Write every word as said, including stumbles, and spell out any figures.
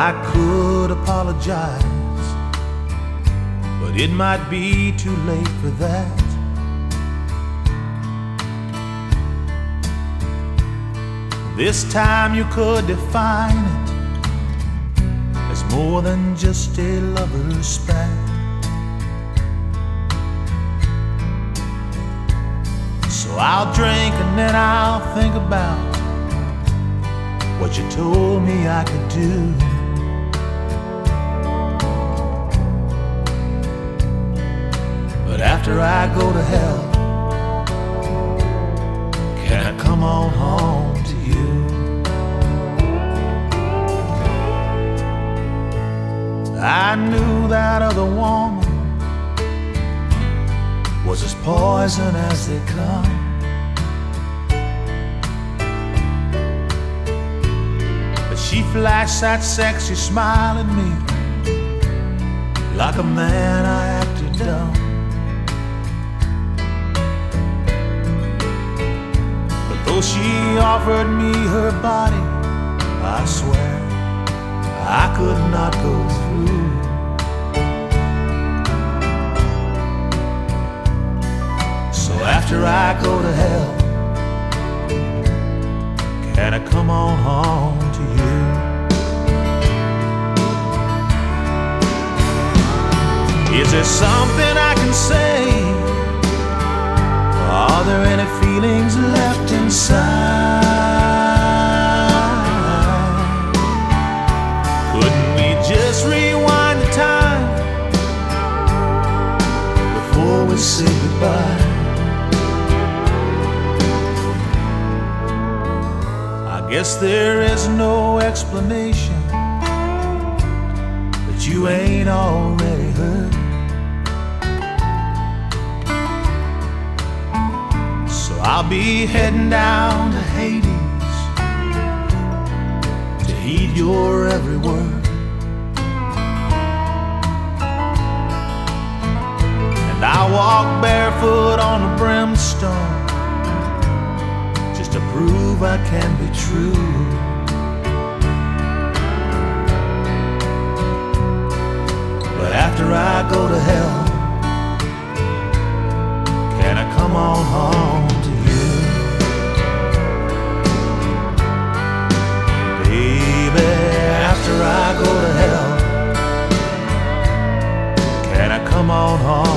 I could apologize, but it might be too late for that. This time you could define it as more than just a lover's spat. So I'll drink and then I'll think about what you told me I could do. But after I go to hell, can I come on home to you? I knew that other woman was as poison as they come. But she flashed that sexy smile at me like a man I acted dumb. Though she offered me her body, I swear I could not go through. So after I go to hell, can I come on home to you? Is there something I can say? Are there any feelings left inside? Couldn't we just rewind the time before we say goodbye? I guess there is no explanation that you ain't already heard. I'll be heading down to Hades to heed your every word. And I'll walk barefoot on the brimstone just to prove I can be true. But after I go to hell, can I come on home? After I go to hell, can I come on home?